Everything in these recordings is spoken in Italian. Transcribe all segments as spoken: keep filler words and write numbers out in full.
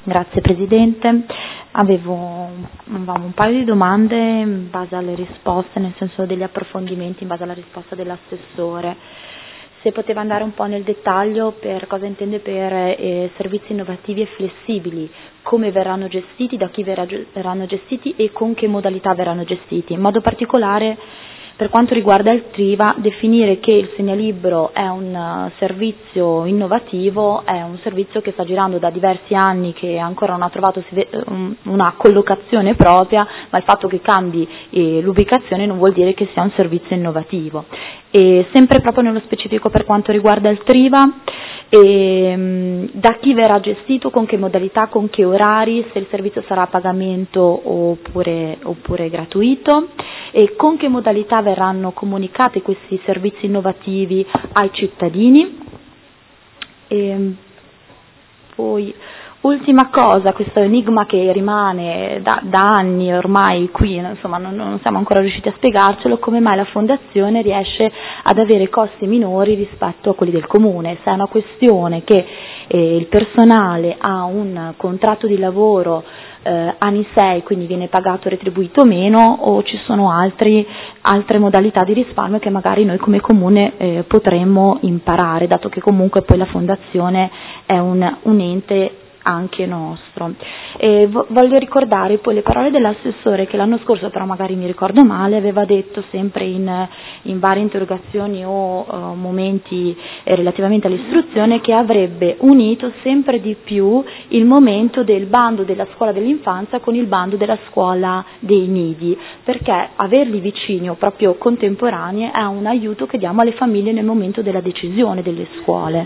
Grazie Presidente. Avevo avevamo un paio di domande in base alle risposte, nel senso degli approfondimenti in base alla risposta dell'assessore. Se poteva andare un po' nel dettaglio per cosa intende per eh, servizi innovativi e flessibili, come verranno gestiti, da chi verranno gestiti e con che modalità verranno gestiti. In modo particolare, per quanto riguarda il Triva, definire che il segnalibro è un uh, servizio innovativo, è un servizio che sta girando da diversi anni, che ancora non ha trovato um, una collocazione propria, ma il fatto che cambi eh, l'ubicazione non vuol dire che sia un servizio innovativo. E sempre proprio nello specifico per quanto riguarda il Triva, e, da chi verrà gestito, con che modalità, con che orari, se il servizio sarà a pagamento oppure, oppure gratuito, e con che modalità verranno comunicati questi servizi innovativi ai cittadini. E poi, ultima cosa, questo enigma che rimane da, da anni ormai qui, insomma non, non siamo ancora riusciti a spiegarcelo, come mai la Fondazione riesce ad avere costi minori rispetto a quelli del Comune, se è una questione che eh, il personale ha un contratto di lavoro eh, anni sei, quindi viene pagato e retribuito meno, o ci sono altri, altre modalità di risparmio che magari noi come Comune eh, potremmo imparare, dato che comunque poi la Fondazione è un, un ente anche nostro. E voglio ricordare poi le parole dell'assessore che l'anno scorso, però magari mi ricordo male, aveva detto sempre in, in varie interrogazioni o uh, momenti eh, relativamente all'istruzione, che avrebbe unito sempre di più il momento del bando della scuola dell'infanzia con il bando della scuola dei nidi, perché averli vicini o proprio contemporanei è un aiuto che diamo alle famiglie nel momento della decisione delle scuole.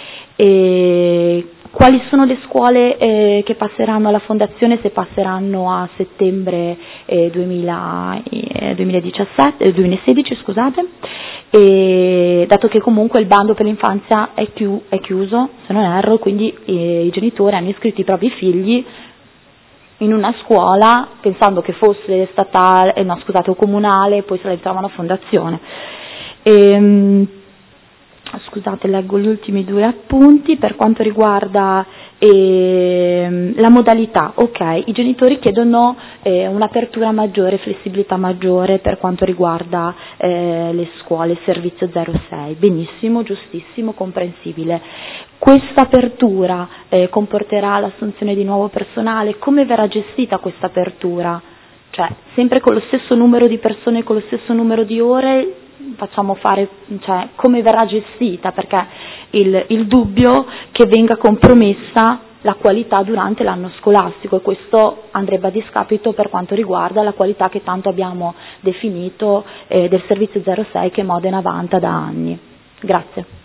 E quali sono le scuole eh, che passeranno alla Fondazione, se passeranno a settembre eh, duemila, eh, duemiladiciassette, eh, duemilasedici, scusate, e dato che comunque il bando per l'infanzia è, chiu- è chiuso, se non erro, quindi eh, i genitori hanno iscritto i propri figli in una scuola pensando che fosse statale, eh, no scusate, o comunale, e poi se la ritrovano a Fondazione. E, Scusate, leggo gli ultimi due appunti. Per quanto riguarda eh, la modalità, ok, i genitori chiedono eh, un'apertura maggiore, flessibilità maggiore per quanto riguarda eh, le scuole, il servizio zero sei, benissimo, giustissimo, comprensibile. Questa apertura eh, comporterà l'assunzione di nuovo personale? Come verrà gestita questa apertura? Cioè, sempre con lo stesso numero di persone, con lo stesso numero di ore? Facciamo fare, cioè, come verrà gestita, perché il, il dubbio che venga compromessa la qualità durante l'anno scolastico, e questo andrebbe a discapito per quanto riguarda la qualità che tanto abbiamo definito eh, del servizio zero sei che Modena vanta da anni. Grazie.